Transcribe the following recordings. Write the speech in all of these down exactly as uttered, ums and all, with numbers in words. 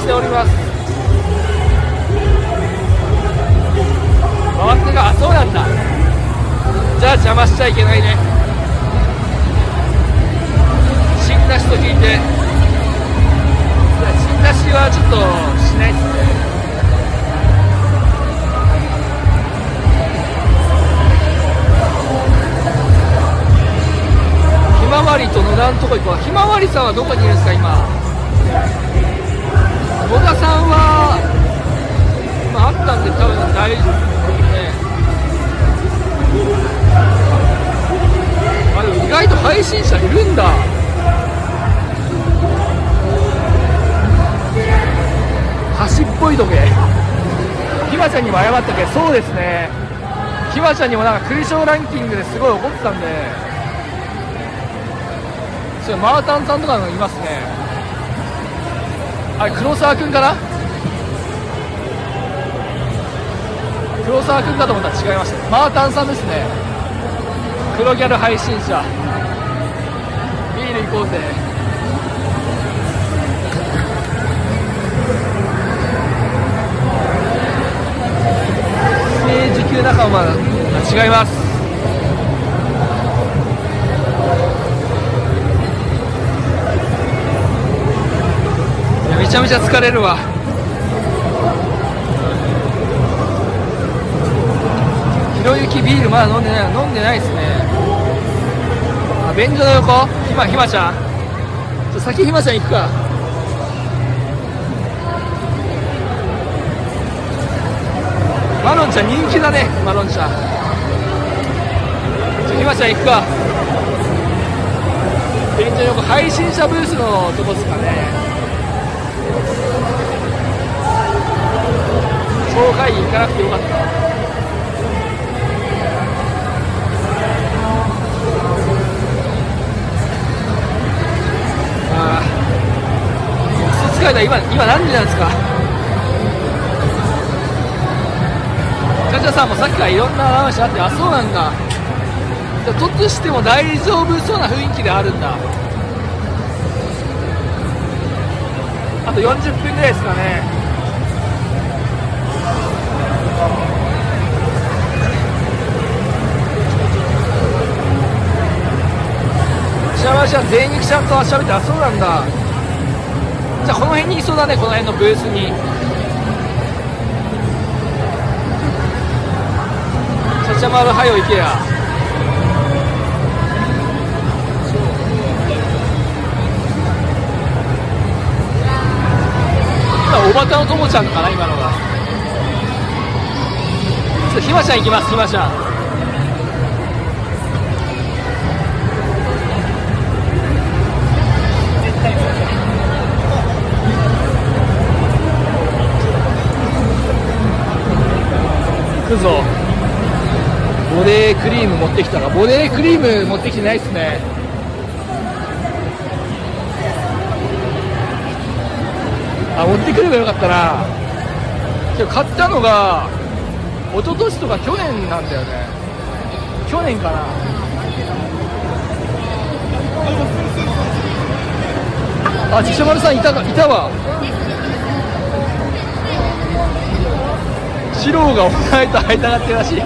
しております。回ってが、あ、そうなんだ。じゃあ邪魔しちゃいけないね。新出しと聞いて、いや新出しはちょっとしないですね。ひまわりと野田のとこ行こう。ひまわりさんはどこにいるんですか今。野田さんは今あったんで多分大丈夫ね。あ、でも意外と配信者いるんだ。端っぽい時計。ひまちゃんにも謝ったけど、そうですね。ひまちゃんにもなんかクリショーランキングですごい怒ってたんで、それマータンさんとかのいますね。あれ黒沢くんかな。黒沢くんかと思ったら違いました。マータンさんですね。黒ギャル配信者。ビール行こうぜ。時給仲間が違います。いやめちゃめちゃ疲れるわ。ひろゆきビールまだ飲んでない飲んでないですね。あ、便所の横。ひまひまちゃん、ちょ先ひまちゃん行くか。マロンちゃん人気だね。マロンちゃん、ひまちゃん行くか。便所横配信者ブースのとこですかね。紹介行かなくてよかった。ああ、クソ疲れた。今今何時なんですか。ジャジャさんもさっきからいろんな話あって、あ、そうなんだ。突しても大丈夫そうな雰囲気であるんだ。あとよんじゅっぷんぐらいですかね。シャワーシャン全員ちゃんと喋って、あ、そうなんだ。じゃあこの辺にいそうだね。この辺のブースにちゃちゃまるはよ行けや。今おばたのともちゃんかな今のが。ちょっとひまちゃん行きます。ひまちゃん行くぞ。ボデークリーム持ってきたら。ボデークリーム持ってきてないっすね。あ、持ってくればよかったな。今日買ったのが一昨年とか去年なんだよね。去年かな。あ、ちしゃまるさんいたか、いたわ。シローがお前と会いたがってるらしい。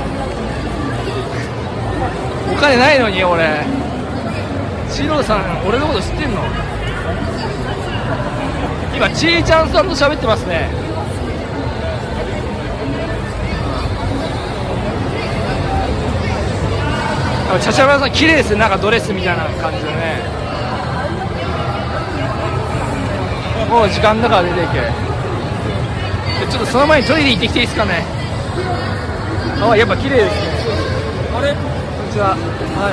お金ないのに俺。シローさん俺のこと知ってんの。今ちーちゃんさんと喋ってますね。ちゃちゃまるさん綺麗ですね。なんかドレスみたいな感じでね。もう時間だから出ていけ。ちょっとその前にトイレ行ってきていいですかね。あ、やっぱ綺麗ですね。あれ、こんにちは。はい。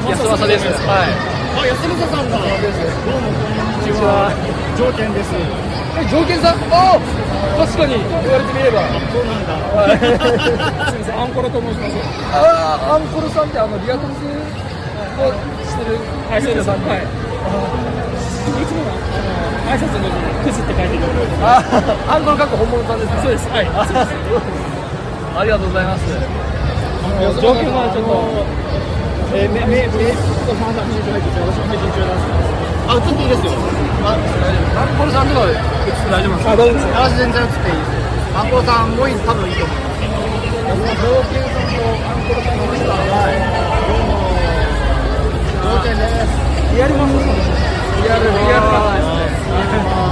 安政です。はい。 あ、安政さんだ。どうもこんにちは。条件です。 え、条件さん。ああ、確かに言われてみれば。 そうなんだ。すみません、アンコロと申します。 ああ、アンコロさんってあのリアトスをしてる。 はい、そうです。はい。いつもは挨拶の時にクズって書いてる。 ああ、アンコロかっこ本物さんですか。 そうです。はい。 ありがとうございます。 条件はちょっと、えー、めめめちょっとファンさん入っていただいて、私も配信中なんです。あ、映っていいですよ。 あ、アンコロさんとか映って大丈夫ですか？ あ、大丈夫です。 あ、全然映っていいです。アンコロさんもいい、多分いいと思います。条件さんとアンコロさんの人は、はい。どうも。条件です。 リアルマンですか？ リアルリアル感ですね。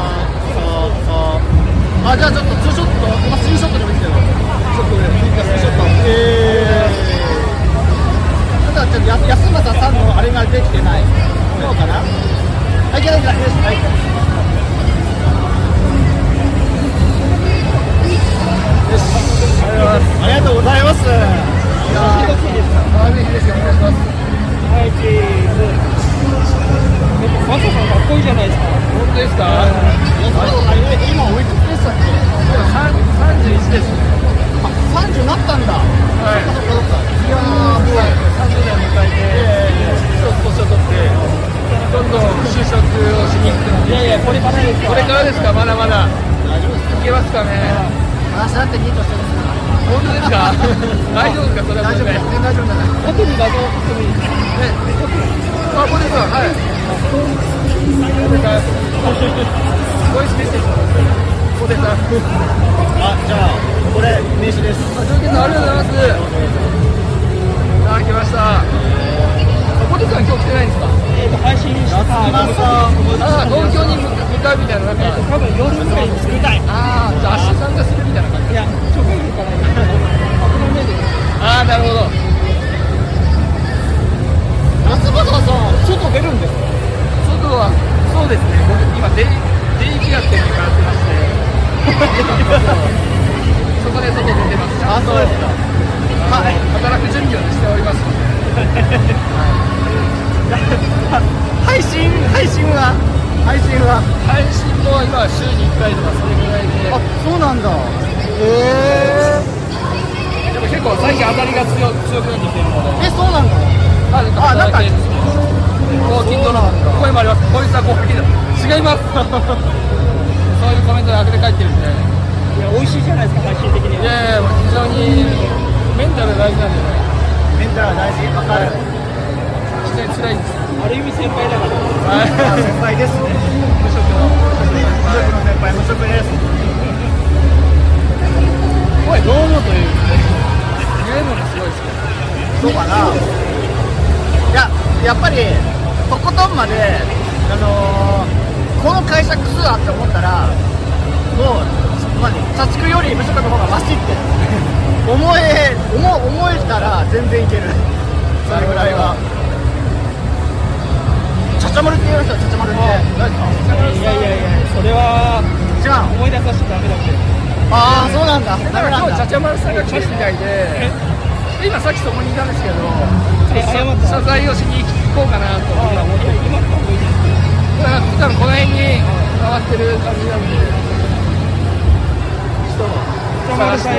あ、じゃあちょっとツーショット、今スリーショットでもいいですけど、ちょっとね、ツーショット。えー。ただちょっとや安政さんのあれができてない。そうかな？はい、いけないいけない。はい。ありがとうございます。いやー、いいですか？ぜひぜひお願いします。 はい、チーズ。マサさんかっこいいじゃないですか。 本当ですか？ 今おいくつでしたっけ？ さんじゅういちですね。 あ、さんじゅうになったんだ。 はい。 そっかそっか。いやー、もうさんじゅうねん迎えて、一つ年を取って、どんどん就職をしに行く。 いやいや、これからですか？ これからですか？まだまだ。 大丈夫ですか？ いけますかね？ 私だってニートしてるんですから。 本当ですか？大丈夫ですか？それは大丈夫です。全然大丈夫じゃない。 奥に画像送ってもいいですか？ あ、ポテトさん、はい。ボイスメッセージ。ポテトさん。 あ、じゃあ、これ、名刺です。 あ、条件さん、ありがとうございます。さあ、来ました。ポテトさん、今日来てないんですか？ えっと、配信したああ、東京に向かうみたいな、なんか。 多分夜ぐらいに作りたい。 ああ、じゃあ、明日参加するみたいな感じ。 いや、直営からああ、なるほど。 安政さん、外出るんですか？ 外は、そうですね、僕、今、デイ、デイケア店に通ってまして、そこで外出てます。 あ、そうですか。 はい、働く準備をしておりますので。 配信、配信は配信は配信も今、週にいっかいとか、それぐらいで。 あ、そうなんだ。へえ。 でも結構、最近当たりが強強くなってきてるので。 え、そうなんだ。 あ、なんか、抗菌との声もあります。こいつは抗菌だ。違います。そういうコメントが溢れ返ってるんで。 いや、美味しいじゃないですか、配信的には。 いやいや、非常にメンタル大事なんでね。 メンタル大事、わかる。 非常に辛いです。 ある意味先輩だから。 はい。 先輩ですね。 無職の。 無職の先輩、無職です。 声どうもという言えるのがすごいですけど。そうかな。いや、やっぱりとことんまで、あのー、この会社クソだって思ったら、もう何、社畜より無職の方がマシって思え思思えたら全然いける。それぐらいは。ちゃちゃまるって言いましたよ。ちゃちゃまるって。 いやいやいや、それは違う。 思い出させちゃダメだって。 ああ、そうなんだ。 だから今日ちゃちゃまるさんが来てるみたいで、今さっきそこにいたんですけど、謝罪をしに行こうかなと今思ってる。今多分この辺に回ってる感じなんで、人を探して。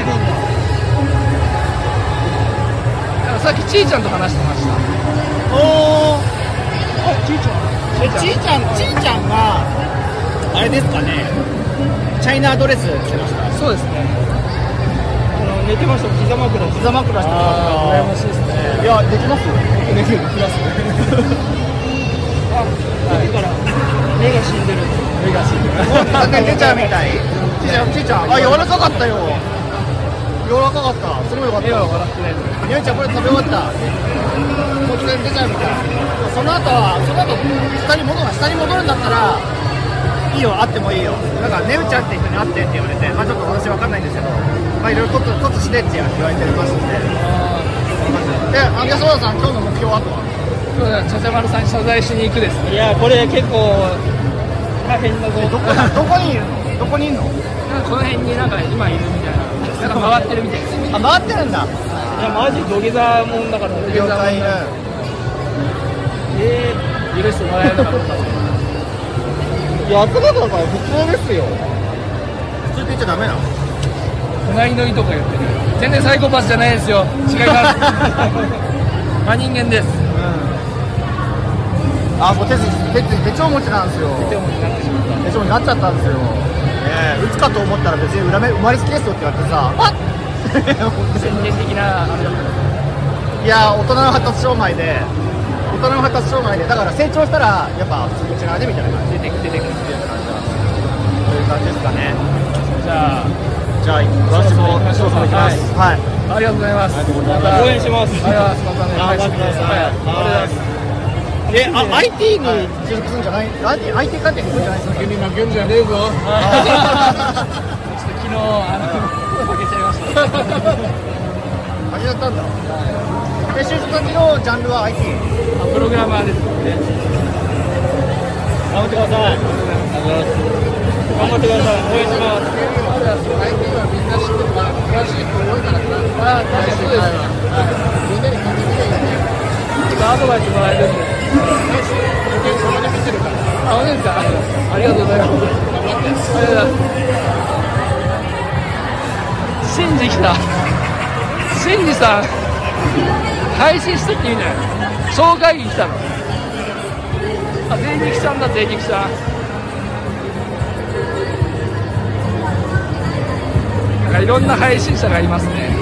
さっきちーちゃんと話してました。 おー。 あ、ちーちゃん。 ちーちゃん、ちーちゃんがあれですかね。チャイナドレス着てました。 そうですね。 あの寝てました。膝枕して。 膝枕してました。 羨ましいですね。 いや、できますよ。 できる、できますね。 あ、だから目が死んでる。 目が死んでる。 完全に出ちゃうみたい。ちーちゃん、ちーちゃん、あ、柔らかかったよ。柔らかかった。すごいよかった。 目は笑ってないです。 ゆいちゃん、これ食べ終わった。突然出ちゃうみたい。その後は、その後下に戻る、下に戻るんだったら。いいよ、会ってもいいよ。なんかねうちゃんって人に会ってって言われて、まあちょっと私わかんないんですけど、まあいろいろとつとつしてって言われてますんで。で、あげそうださん、今日の目標はとは。 今日はちゃちゃまるさんに謝罪しに行くですね。 いや、これ結構大変なぞ。 どこどこにいる？どこにいるの？ なんかこの辺になんか今いるみたいな。なんか回ってるみたいです。 あ、回ってるんだ。 いや、マジ土下座もんだから。 了解。 えー、許してもらえなかった。 いや、頭だから普通ですよ。普通って言っちゃダメなの？ 隣のいとこ言ってる。全然サイコパスじゃないですよ。違います。真人間です。 あ、もう手手手帳持ちなんですよ。 手帳持ちになってしまった。 手帳になっちゃったんですよ。ねえ、打つかと思ったら別に裏目生まれつきですよって言われてさ、あっ宣言的なあれだった。 いや、大人の発達障害で、大人の発達障害で、だから成長したらやっぱ普通に違うねみたいな感じで出てくるっていう感じなんですよ。 感じですかね。 じゃあじゃあ私もそろそろ行きます。はい。 ありがとうございます。 応援します。 ありがとうございます。またね、 頑張ってください。 はい、ありがとうございます。 え、あ、アイティー に所属するんじゃない？アイティー、アイティー 関係に行くんじゃないですか？ 君負けんじゃねえぞ。 ちょっと昨日あの負けちゃいました。 負けちゃったんだ。で、就職先のジャンルは アイティー。 プログラマーですね。 頑張ってください。頑張ってください。応援します。 アイティー はみんな知ってるから、詳しい人多いからさ。 あ、確かにそうです。 みんなに聞いてみてよね。 アドバイスもらえるんで。 そこで見てるから。 あ、本当ですか。ありがとうございます。ありがとうございます。シンジ来た。シンジさん、配信したって言うんじゃない。紹介に来たの。あ、税力さんだ、税力さん。なんかいろんな配信者がいますね。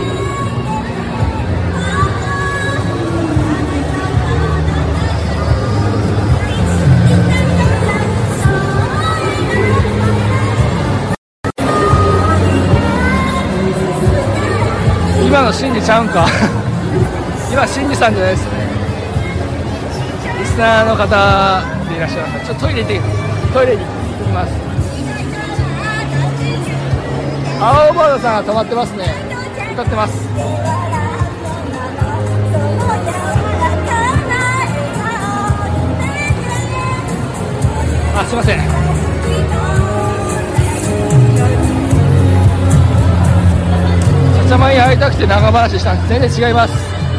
今のシンジちゃうんか今シンジさんじゃないですね。リスナーの方でいらっしゃいます。ちょっとトイレ行ってきます。トイレに行きます。青バードさんが止まってますね。歌ってます。あ、すいません。ちゃまに会いたくて長話したんです。全然違います。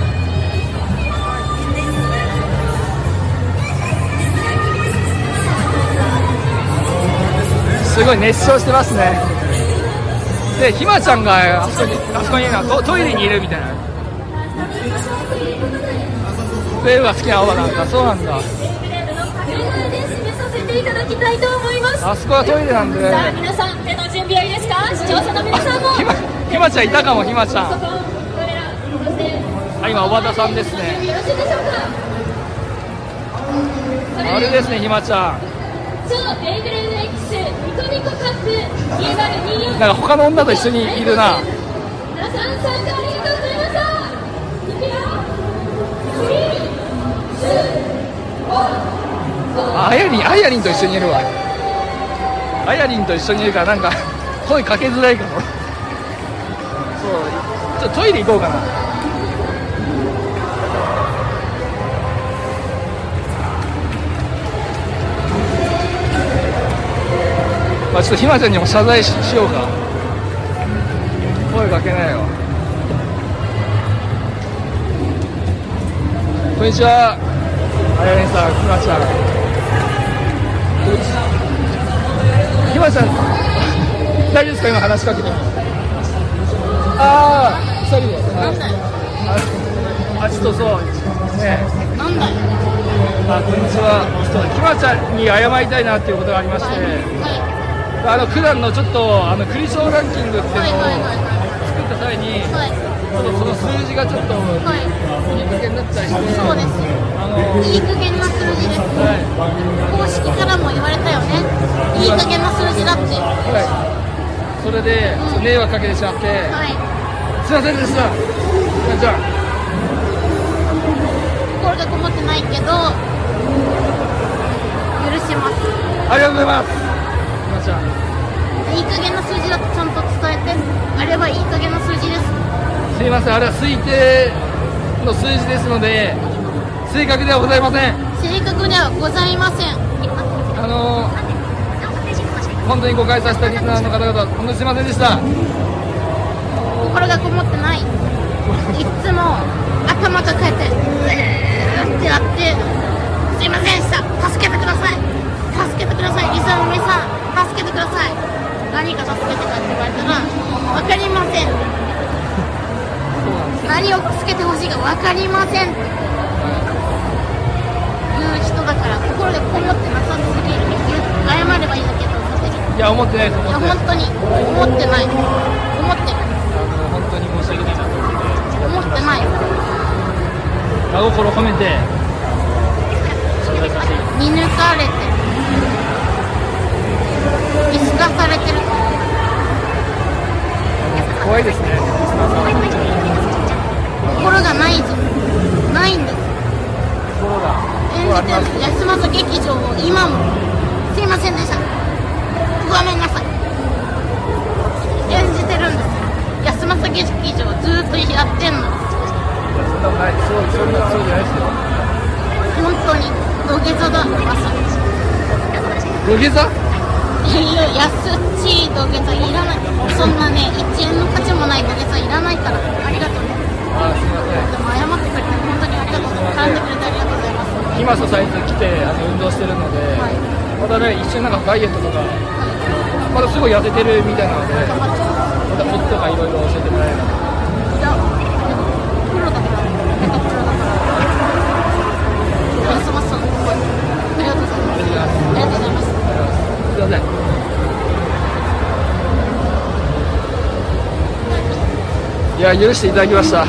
すごい熱唱してますね。で、ひまちゃんがあそこに、あそこにいるのは ト, トイレにいるみたいな。ウェーブが好きな青葉なんだ。そうなんだ。あそこはトイレなんで。 さあ皆さん、手の準備はいいですか？視聴者の皆さんも。 ひまひまちゃんいたかも。ひまちゃん。あ、今おばたさんですね。あれですね、ひまちゃん。 そう、ベイブレード X ニコニコカップにせんにじゅうよん。 なんか他の女と一緒にいるな。 皆さん参加ありがとうございました。いくよ。 あ、あやりん、あやりんと一緒にいるわ。あやりんと一緒にいるからなんか声かけづらいかも。そう、ちょっとトイレ行こうかな。まあちょっとひまちゃんにも謝罪 し, しようか。声かけないよ。こんにちは。あやりんさん、ひまちゃん。ひまちゃん、大丈夫ですか、今話しかけても。ああ、ふたりで。 なんだよ。 あ、ちょっとそう。ね。 なんだよ。 あ、こんにちは。ちょっとひまちゃんに謝りたいなっていうことがありまして。あの普段のちょっとあのクリショーランキングっていうのを作った際に、 はい、 ちょっとその数字がちょっといい加減になったりして、 そうです。 あのいい加減な数字です。 はい、 公式からも言われたよね。いい加減な数字だって。 はい、それで、うん、迷惑かけてしまって、はい、すいませんでした。じゃあ心がこもってないけど許します。 ありがとうございます。 いい加減な数字だとちゃんと伝えて。あれはいい加減な数字です。 すいません、あれは推定の数字ですので正確ではございません。 正確ではございません。 あの本当に誤解させたリスナーの方々本当にすいませんでした。 心がこもってない。いつも頭抱えてうーってやってすいませんでした。助けてください。助けてください。リスナーの皆さん助けてください。何か助けてかって言われたら分かりません。何を助けてほしいか分かりませんっていう人だから、心でこもってなさすぎる。謝ればいいだけと思ってる。 いや思ってないです。 いや本当に思ってない。思ってる。 あの本当に申し訳ないなと思って思ってない。 真心込めて見抜かれて見透かされていですね。 心がないぞ。ないんです。 心が演じてる安政劇場を今もすいませんでした。ごめんなさい。演じてるんです。安政劇場をずっとやってんの。 そんなない、そうそんなそうじゃないですよ。 本当に土下座だ。朝土下座？ いや安っちい土下座いらない。そんなねいちえんの価値もない土下座いらないから。ありがとうね。 あー、すみません。 でも謝ってくれて本当にありがとう。絡んでくれてありがとうございます。 今とサイズ来てあの運動してるので、 はい、 またね一瞬なんかダイエットとか、まだすごい痩せてるみたいなので、またコツとかいろいろ教えてもらえれば。 いや、プロだから、なんかプロだから。休ますの、すごい。ありがとうございます。ありがとうございます。 すいません。いや、許していただきました。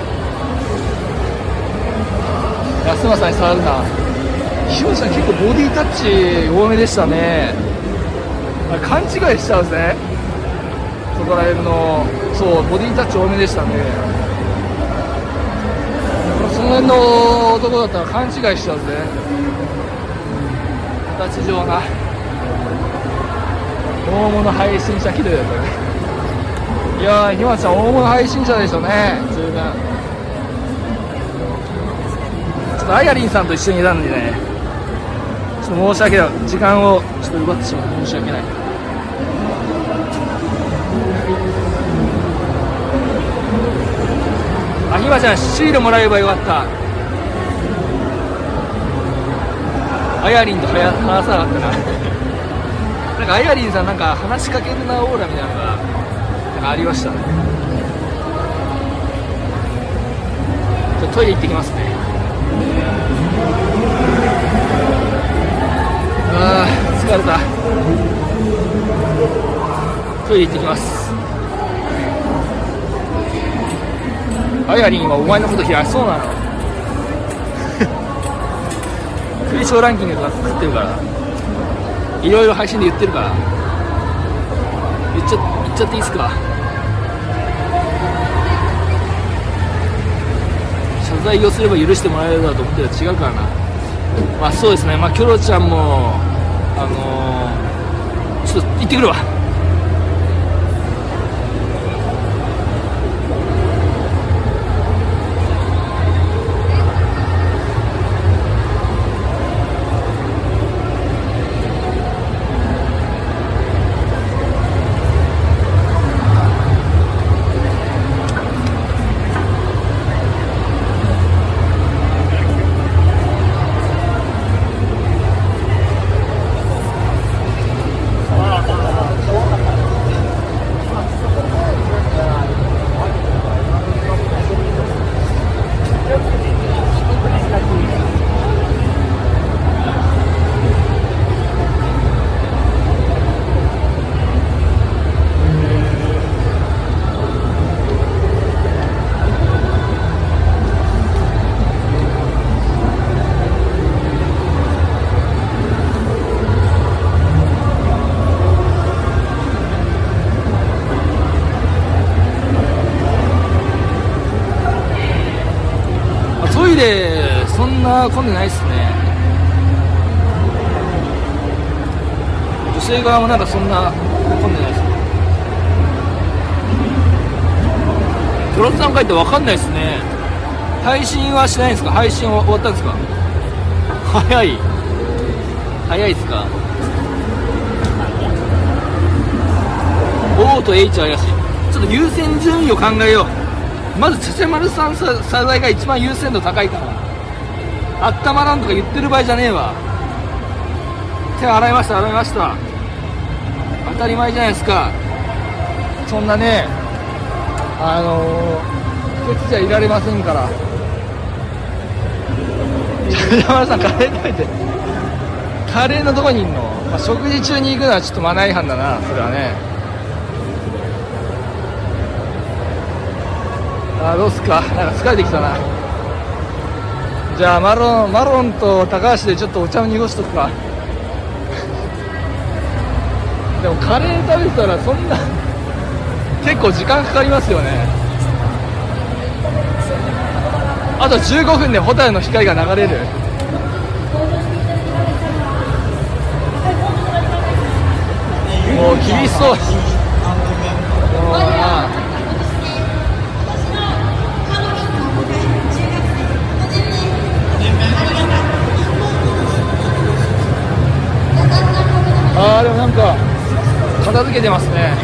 安間さんに触るな。ひろさん結構ボディタッチ多めでしたね。あ、勘違いしちゃうぜ。そこら辺の、そうボディタッチ多めでしたね。その辺の男だったら勘違いしちゃうぜ。形上な大物配信者気取りだったね。いやー、ひまちゃん大物配信者でしょうね。十分。ちょっとあやりんさんと一緒にいたんでね、ちょっと申し訳ない、時間をちょっと奪ってしまって申し訳ない。あ、ひまちゃんシールもらえばよかった。あやりんと話さなかったな。なんかあやりんさんなんか話しかけるなオーラみたいなのがなんかありましたね。ちょっとトイレ行ってきますね。あー疲れた。トイレ行ってきます。あやりんはお前のこと嫌いそうなの。クリショーランキングとか作ってるから、いろいろ配信で言ってるから、言っちゃ、言っちゃっていいっすか。謝罪をすれば許してもらえるだと思ってたら違うからな。まあそうですね、まあキョロちゃんもあのー、ちょっと行ってくるわ。トイレそんな混んでないっすね。女性側もなんかそんな混んでないっすね。トロッさん帰って分かんないっすね。配信はしないんですか？配信は終わったんですか？早い早いっすか？ O と H は怪しい。ちょっと優先順位を考えよう。まずチャチャマルさん謝罪が一番優先度高いから。あったまらんとか言ってる場合じゃねえわ。手洗いました洗いました。当たり前じゃないですか。そんなね、あのー、ケツじゃいられませんから。チャチャマルさんカレー食べて、カレーのどこにいんの？まあ、食事中に行くのはちょっとマナー違反だな、それはね。あ、どうすか、なんか疲れてきたな。じゃあマロンマロンと高橋でちょっとお茶を濁しとくか。でもカレー食べてたらそんな結構時間かかりますよね。あとじゅうごふんでホタルの光が流れる。もう厳しそう。ああでもなんか片付けてますね。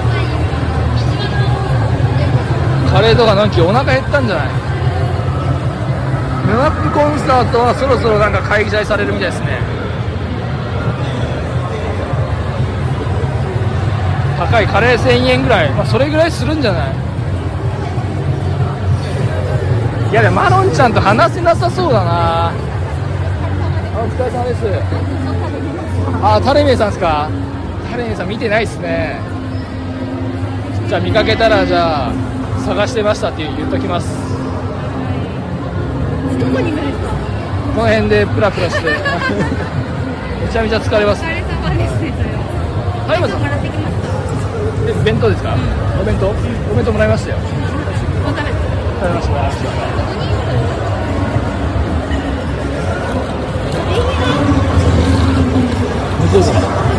カレーとかなんかお腹減ったんじゃない。ヌマップコンサートはそろそろなんか開催されるみたいですね。高いカレーせんえんぐらい、まあ、それぐらいするんじゃない。いやでもマロンちゃんと話せなさそうだな。あお疲れ様です。あタレメイさんですか。タレメイさん見てないっすね。じゃあ見かけたらじゃあ探してましたって言っときます。 どこにいるんですか。 この辺でプラプラしてめちゃめちゃ疲れます。 お疲れ様ですね。それはタレメイさんもらってきました。 え弁当ですか、うん、お弁当、うん、お弁当もらいましたよ。 もう食べて食べました。どうぞ。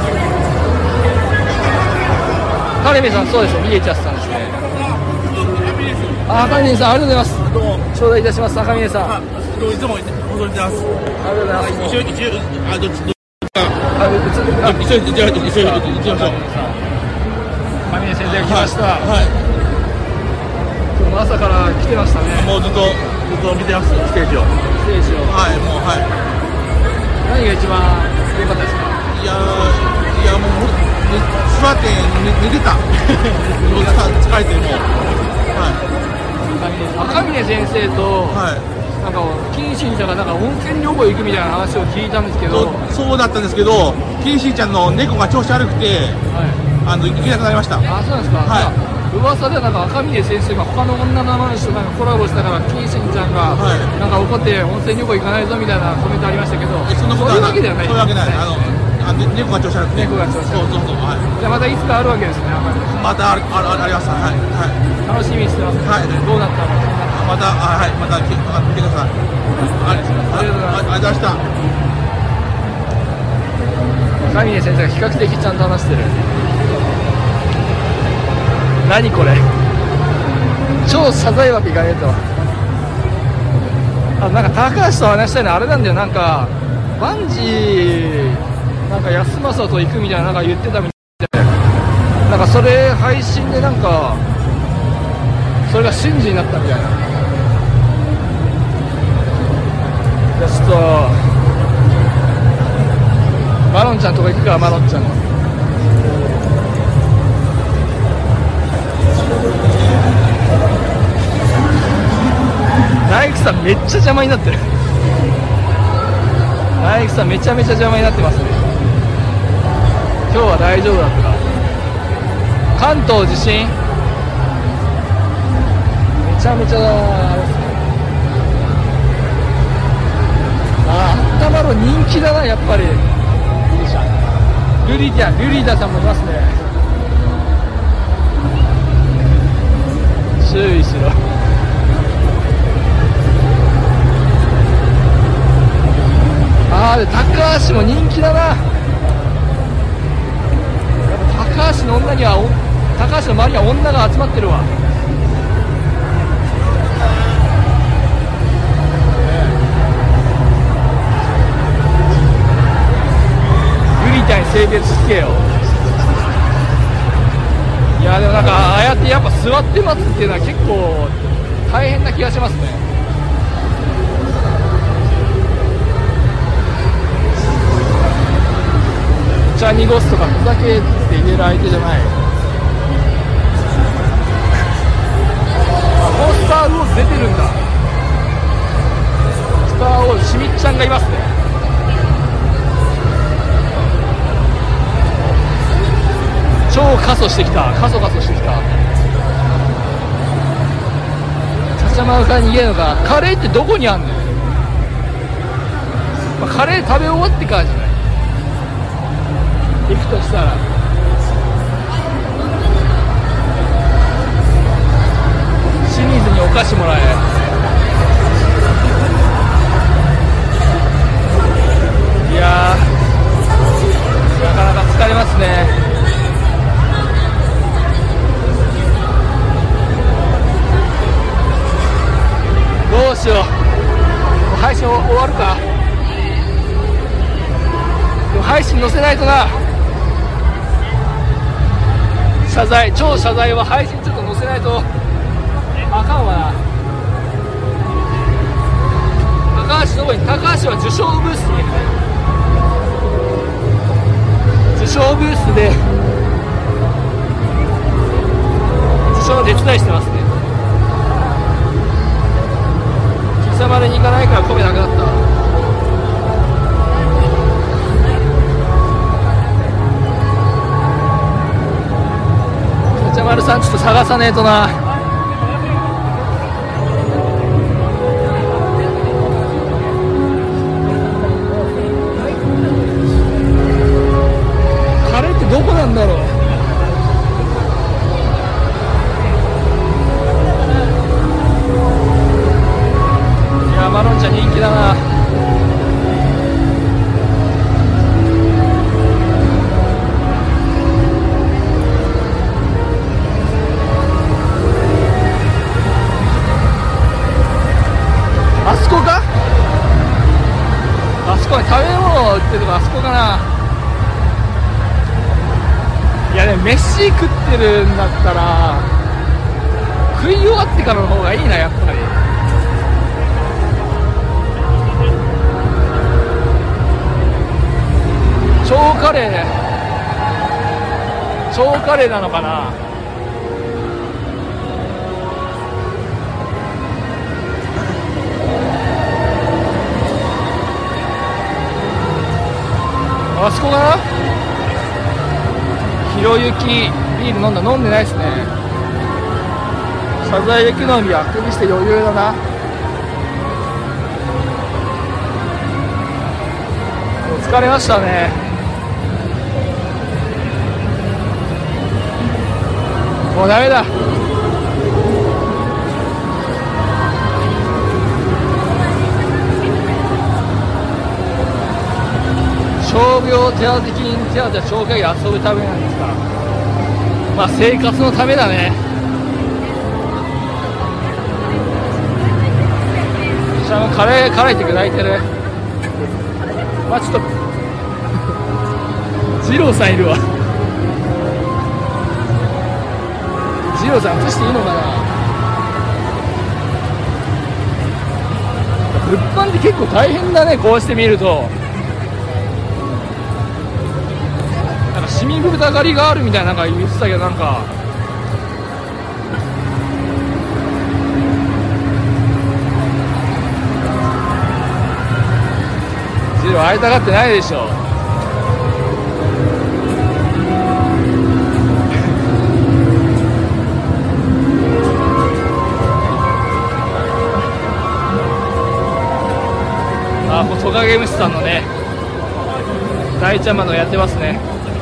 カレメさん、そうですね、ミエチャスさんですね。あ、カレメさん、ありがとうございます。頂戴いたします、赤嶺さん。 いつも戻ってます。 ありがとうございます。 一緒に、一緒に、あ、どっち、どっちか。 あ、一緒に、 一緒に、じゃあ、一緒に、行きましょう。 赤嶺先生来ました。 はい。 今日も朝から来てましたね。 もうずっと、ずっと見てます、ステージを。 ステージを。 はい、もう、はい。 何が一番良かったですか。 いやー、いやもう、座って寝てた。疲れてもう。はい。 赤嶺先生と、 はい。 なんか金信ちゃんがなんか温泉旅行行くみたいな話を聞いたんですけど。 そう、そうだったんですけど、金信ちゃんの猫が調子悪くて、はい、あの行けなくなりました。 あ、そうなんですか。はい。噂ではなんか赤嶺先生が他の女の人となんかコラボしたから金信ちゃんがなんか怒って温泉旅行行かないぞみたいなコメントありましたけど、 そんなことはない。 そういうわけではない。 そういうわけない。あのあ猫が調子悪くて。 猫が調子悪くて。そうそうそう。はい。じゃあまたいつかあるわけですね。 またあるあるあります。はいはい。 楽しみにしてます。はい。どうなったの。 またあはいまた見てください。ありがとうございました。 赤嶺先生が比較的ちゃんと話してる。何これ。超謝罪枠いかねえと。あ、なんか高橋と話したいのはあれなんだよ。なんかバンジーなんか安政と行くみたいななんか言ってたみたいで、なんかそれ配信でなんかそれが真珠になったみたいな。じゃあちょっとマロンちゃんとか行くか。マロンちゃんの大工さんめっちゃ邪魔になってる。大工さんめちゃめちゃ邪魔になってますね。今日は大丈夫だったか。関東地震めちゃめちゃあれですね。ああ、あったまろ人気だなやっぱり。ルリーダルリーダさんもいますね。注意しろ。ああ、で高橋も人気だな。やっぱ高橋の女には高橋の周りには女が集まってるわ。ユリタに性別つけよ。いやでもなんかああやってやっぱ座って待つっていうのは結構大変な気がしますね。茶濁すとかふざけって言える相手じゃない。あ、スター・ウォーズ出てるんだ。スター・ウォーズしみっちゃんがいますね。超過疎してきた。過疎過疎してきた。ちゃちゃまるから逃げるのか。カレーってどこにあんの。まあ、カレー食べ終わってからじゃない行くとしたら。 載せないとな。謝罪、超謝罪は配信ちょっと載せないとあかんわな。高橋どこに、高橋は受賞ブースに受賞ブースで受賞の手伝いしてますね。貴様でに行かないから米なくなった。茶丸さんちょっと探さねえとな。カレーってどこなんだろう。いやマロンちゃん人気だな。あそこか、あそこに食べ物を売ってるとこあそこかな。いやでも飯食ってるんだったら食い終わってからの方がいいな、やっぱり。超カレー超カレーなのかな。あそこかな。ひろゆきビール飲んだ、飲んでないですね。謝罪雪飲みあくびして余裕だな。疲れましたね。もうダメだ。傷病手当金手当は町会議遊ぶためなんですから、まあ生活のためだね。しかもカレー辛いって砕いてる。まあちょっと二郎さんいるわ。二郎さん映していいのかな。物販って結構大変だね、こうして見ると。市民豚狩りがあるみたいななんか言ってたけど、なんかジロー会いたがってないでしょ。あ、これトカゲムシさんのね大ちゃまのやってますね。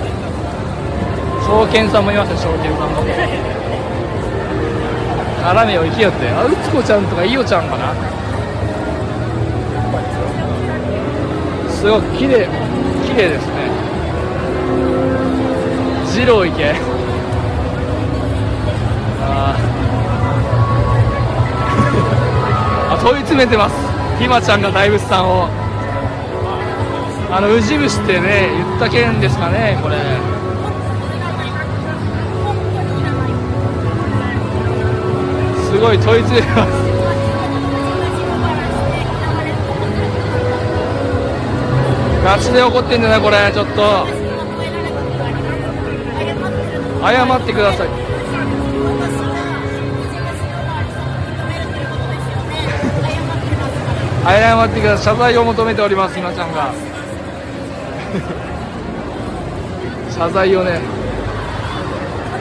証券さんもいますよ、証券さんも。絡めよ、行けよって。あ、うつこちゃんとかいおちゃんかな。すごく綺麗、綺麗ですね。二郎行け。ああ問い詰めてます、ひまちゃんが大仏さんを。あのウジ虫ってね言った件ですかね、これ。すごい問い詰めます。ガチで怒ってんだなこれ。ちょっと謝ってください。謝ってください。謝罪を求めております、ひまちゃんが。謝罪をね。